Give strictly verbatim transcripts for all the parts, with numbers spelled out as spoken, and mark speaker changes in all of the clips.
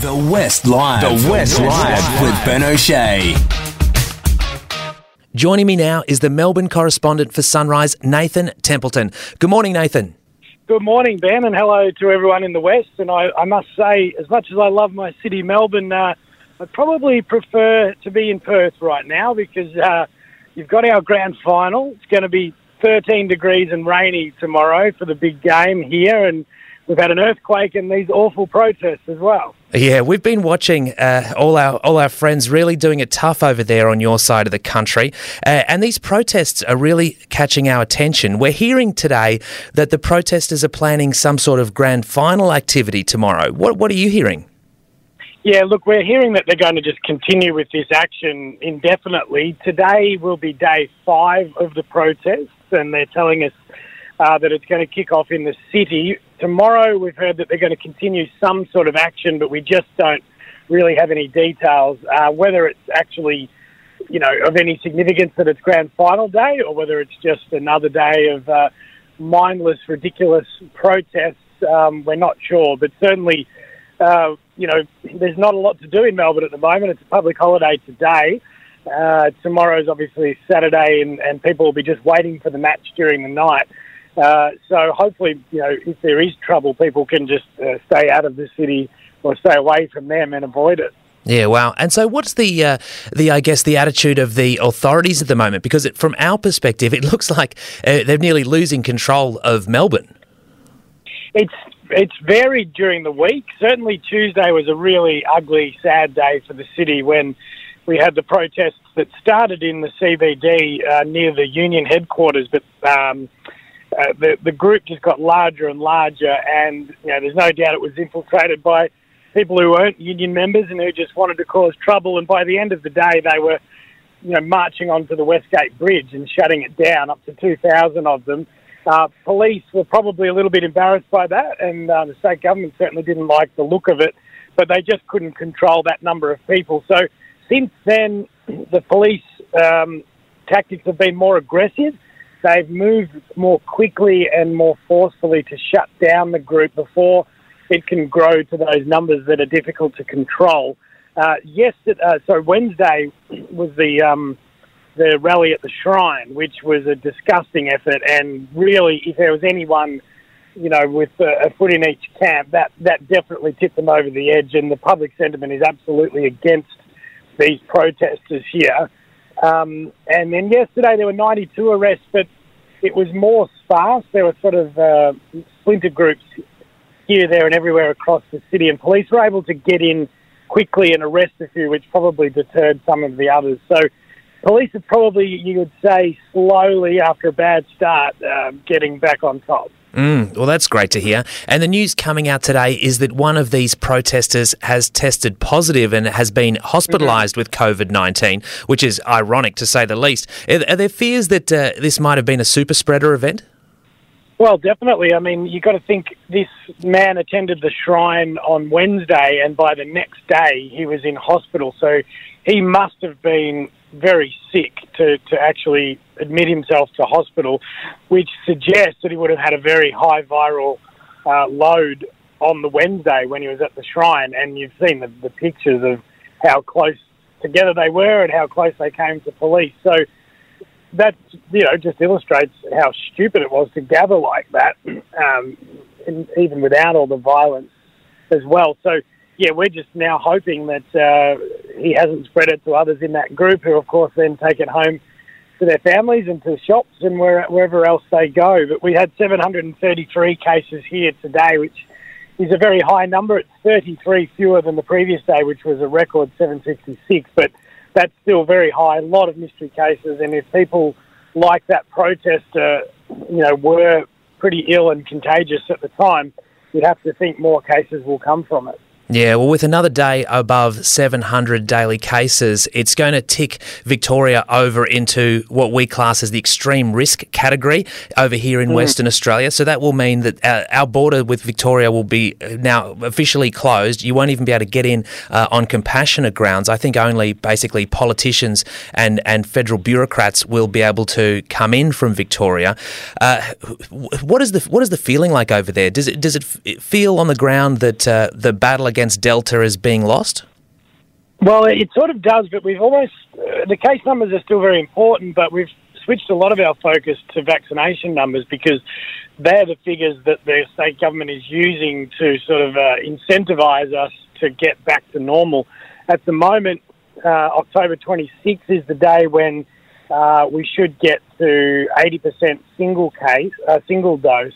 Speaker 1: The West Live. The West Live with Ben O'Shea.
Speaker 2: Joining me now is the Melbourne correspondent for Sunrise, Nathan Templeton. Good morning, Nathan.
Speaker 3: Good morning, Ben, and hello to everyone in the West. And I, I must say, as much as I love my city, Melbourne, uh, I'd probably prefer to be in Perth right now because uh, you've got our grand final. It's going to be thirteen degrees and rainy tomorrow for the big game here, and we've had an earthquake and these awful protests as well.
Speaker 2: Yeah, we've been watching uh, all our all our friends really doing it tough over there on your side of the country, uh, and these protests are really catching our attention. We're hearing today that the protesters are planning some sort of grand final activity tomorrow. What what are you hearing?
Speaker 3: Yeah, look, we're hearing that they're going to just continue with this action indefinitely. Today will be day five of the protests, and they're telling us uh, that it's going to kick off in the city. Tomorrow, we've heard that they're going to continue some sort of action, but we just don't really have any details, uh, whether it's actually, you know, of any significance that it's grand final day or whether it's just another day of uh, mindless, ridiculous protests. Um, we're not sure, but certainly, uh, you know, there's not a lot to do in Melbourne at the moment. It's a public holiday today. Uh, tomorrow's obviously Saturday, and, and people will be just waiting for the match during the night. Uh, so hopefully, you know, if there is trouble, people can just uh, stay out of the city or stay away from them and avoid it.
Speaker 2: Yeah, wow. And so what's the, uh, the I guess, the attitude of the authorities at the moment? Because it, from our perspective, it looks like uh, they're nearly losing control of Melbourne.
Speaker 3: It's it's varied during the week. Certainly Tuesday was a really ugly, sad day for the city when we had the protests that started in the C B D uh, near the union headquarters, but um, uh, the, the group just got larger and larger, and you know, there's no doubt it was infiltrated by people who weren't union members and who just wanted to cause trouble, and by the end of the day they were you know, marching onto the Westgate Bridge and shutting it down, up to two thousand of them. Uh, police were probably a little bit embarrassed by that, and uh, the state government certainly didn't like the look of it, but they just couldn't control that number of people. So since then, the police um, tactics have been more aggressive. They've moved more quickly and more forcefully to shut down the group before it can grow to those numbers that are difficult to control. Uh, yes, uh, so Wednesday was the... Um, the rally at the Shrine, which was a disgusting effort, and really, if there was anyone, you know, with a, a foot in each camp, that, that definitely tipped them over the edge, and the public sentiment is absolutely against these protesters here. Um, and then yesterday there were ninety-two arrests, but it was more sparse. There were sort of uh, splinter groups here, there, and everywhere across the city, and police were able to get in quickly and arrest a few, which probably deterred some of the others. So police are probably, you would say, slowly, after a bad start, uh, getting back on top.
Speaker 2: Mm, well, that's great to hear. And the news coming out today is that one of these protesters has tested positive and has been hospitalised mm-hmm. with COVID nineteen, which is ironic to say the least. Are, are there fears that uh, this might have been a super spreader event?
Speaker 3: Well, definitely. I mean, you've got to think this man attended the Shrine on Wednesday, and by the next day he was in hospital. So he must have been very sick to, to actually admit himself to hospital, which suggests that he would have had a very high viral uh, load on the Wednesday when he was at the Shrine. And you've seen the, the pictures of how close together they were and how close they came to police. So that, you know, just illustrates how stupid it was to gather like that, um, and even without all the violence as well. So, yeah, we're just now hoping that uh, he hasn't spread it to others in that group, who, of course, then take it home to their families and to shops and where, wherever else they go. But we had seven hundred thirty-three cases here today, which is a very high number. It's thirty-three fewer than the previous day, which was a record seven sixty-six. But that's still very high. A lot of mystery cases, and if people like that protester, you know, were pretty ill and contagious at the time, you'd have to think more cases will come from it.
Speaker 2: Yeah, well, with another day above seven hundred daily cases, it's going to tick Victoria over into what we class as the extreme risk category over here in mm. Western Australia. So that will mean that our, our border with Victoria will be now officially closed. You won't even be able to get in uh, on compassionate grounds. I think only basically politicians and, and federal bureaucrats will be able to come in from Victoria. Uh, what is the what is the feeling like over there? Does it does it feel on the ground that uh, the battle against Delta is being lost?
Speaker 3: Well, it sort of does, but we've almost, uh, the case numbers are still very important, but we've switched a lot of our focus to vaccination numbers because they're the figures that the state government is using to sort of uh, incentivise us to get back to normal. At the moment, uh, October twenty-sixth is the day when uh, we should get to eighty percent single case, uh, single dose.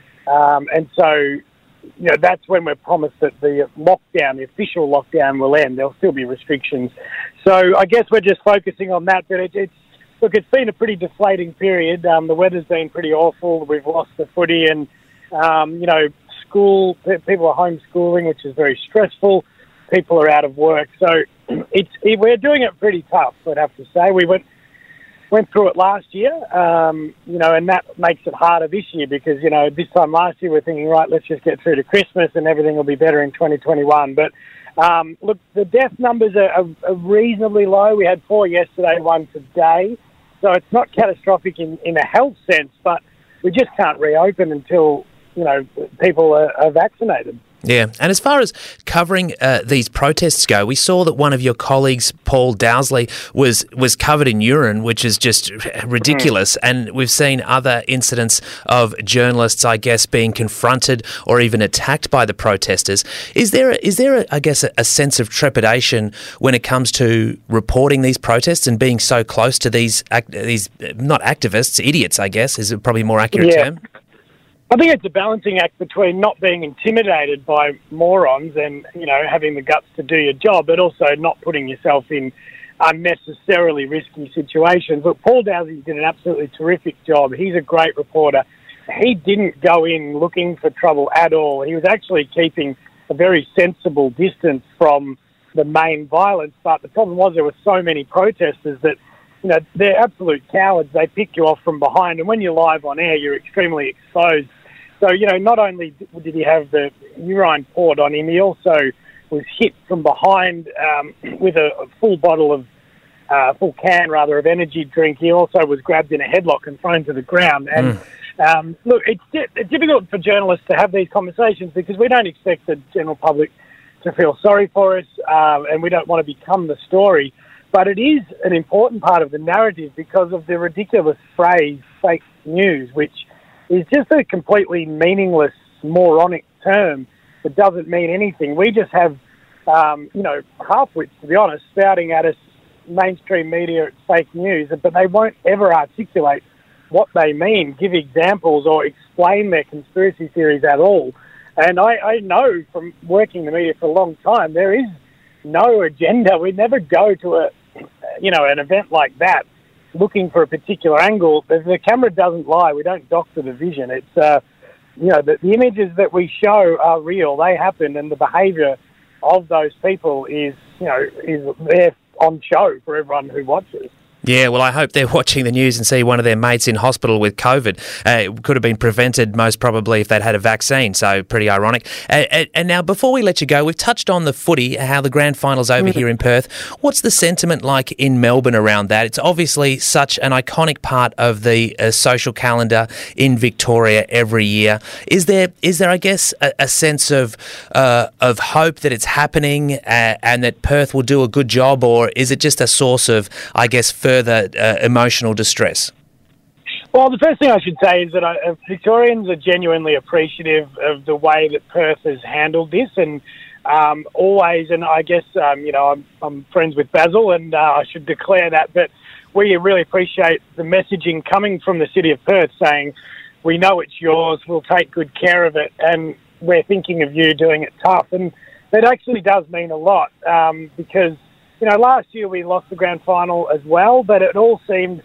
Speaker 3: Um, and so, you know, that's when we're promised that the lockdown, the official lockdown will end. There'll still be restrictions. So I guess we're just focusing on that. But it, it's, look, it's been a pretty deflating period. Um, the weather's been pretty awful. We've lost the footy and, um, you know, school, people are homeschooling, which is very stressful. People are out of work. So it's it, we're doing it pretty tough, I'd have to say. We went went through it last year, um, you know, and that makes it harder this year because, you know, this time last year we're thinking, right, let's just get through to Christmas and everything will be better in twenty twenty-one. But, um, look, the death numbers are, are, are reasonably low. We had four yesterday, one today. So it's not catastrophic in, in a health sense, but we just can't reopen until, you know, people are, are vaccinated.
Speaker 2: Yeah, and as far as covering uh, these protests go, we saw that one of your colleagues, Paul Dowsley, was was covered in urine, which is just ridiculous. Mm. And we've seen other incidents of journalists, I guess, being confronted or even attacked by the protesters. Is there, a, is there, a, I guess, a, a sense of trepidation when it comes to reporting these protests and being so close to these act, these not activists, idiots? I guess is probably a more accurate
Speaker 3: yeah.
Speaker 2: term.
Speaker 3: I think it's a balancing act between not being intimidated by morons and, you know, having the guts to do your job, but also not putting yourself in unnecessarily risky situations. But Paul Dowsey did an absolutely terrific job. He's a great reporter. He didn't go in looking for trouble at all. He was actually keeping a very sensible distance from the main violence. But the problem was there were so many protesters that, you know, they're absolute cowards. They pick you off from behind. And when you're live on air, you're extremely exposed. So, you know, not only did he have the urine poured on him, he also was hit from behind um, with a, a full bottle of, uh, full can rather, of energy drink. He also was grabbed in a headlock and thrown to the ground. And mm. um, look, it's, it's difficult for journalists to have these conversations because we don't expect the general public to feel sorry for us um, and we don't want to become the story. But it is an important part of the narrative because of the ridiculous phrase fake news, which is just a completely meaningless, moronic term that doesn't mean anything. We just have, um, you know, half-wits, to be honest, spouting at us mainstream media it's fake news, but they won't ever articulate what they mean, give examples or explain their conspiracy theories at all. And I, I know from working in the media for a long time, there is no agenda. We never go to a, you know, an event like that looking for a particular angle. The, the camera doesn't lie. We don't doctor the vision. It's, uh, you know, the, the images that we show are real. They happen, and the behaviour of those people is, you know, is there on show for everyone who watches.
Speaker 2: Yeah, well, I hope they're watching the news and see one of their mates in hospital with COVID. Uh, it could have been prevented most probably if they'd had a vaccine, so pretty ironic. Uh, and, and now, before we let you go, we've touched on the footy, how the grand final's over here in Perth. What's the sentiment like in Melbourne around that? It's obviously such an iconic part of the uh, social calendar in Victoria every year. Is there, is there, I guess, a, a sense of uh, of hope that it's happening uh, and that Perth will do a good job, or is it just a source of, I guess, further further uh, emotional distress?
Speaker 3: Well, the first thing I should say is that I, uh, Victorians are genuinely appreciative of the way that Perth has handled this, and um, always, and I guess, um, you know, I'm, I'm friends with Basil, and uh, I should declare that, but we really appreciate the messaging coming from the City of Perth saying, we know it's yours, we'll take good care of it, and we're thinking of you doing it tough. And that actually does mean a lot, um, because you know, last year we lost the grand final as well, but it all seemed,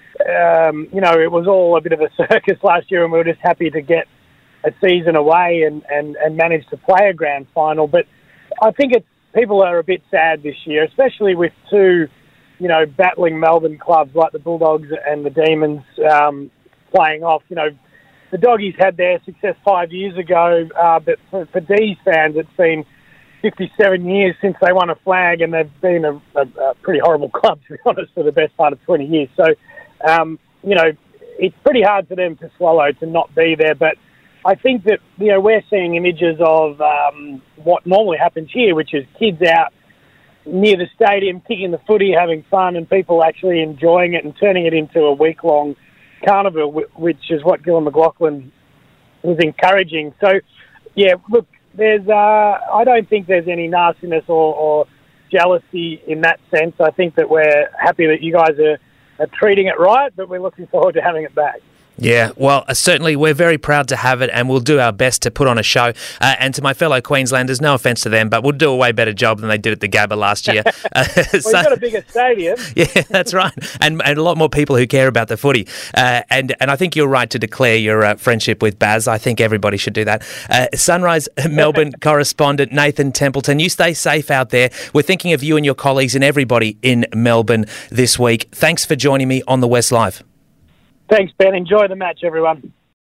Speaker 3: um, you know, it was all a bit of a circus last year, and we were just happy to get a season away and, and, and manage to play a grand final. But I think it's, people are a bit sad this year, especially with two, you know, battling Melbourne clubs like the Bulldogs and the Demons um, playing off. You know, the Doggies had their success five years ago, uh, but for, for D's fans, it's been fifty-seven years since they won a flag, and they've been a, a, a pretty horrible club, to be honest, for the best part of twenty years. So, um, you know, it's pretty hard for them to swallow to not be there. But I think that, you know, we're seeing images of um, what normally happens here, which is kids out near the stadium kicking the footy, having fun, and people actually enjoying it and turning it into a week-long carnival, which is what Gillon McLachlan was encouraging. So, yeah, look, there's. Uh, I don't think there's any nastiness or, or jealousy in that sense. I think that we're happy that you guys are, are treating it right, but we're looking forward to having it back.
Speaker 2: Yeah, well, uh, certainly we're very proud to have it, and we'll do our best to put on a show. Uh, and to my fellow Queenslanders, no offence to them, but we'll do a way better job than they did at the Gabba last year. Uh,
Speaker 3: well, so, you've got a bigger stadium.
Speaker 2: Yeah, that's right, and and a lot more people who care about the footy. Uh, and and I think you're right to declare your uh, friendship with Baz. I think everybody should do that. Uh, Sunrise Melbourne correspondent Nathan Templeton, you stay safe out there. We're thinking of you and your colleagues and everybody in Melbourne this week. Thanks for joining me on the West Live.
Speaker 3: Thanks, Ben. Enjoy the match, everyone.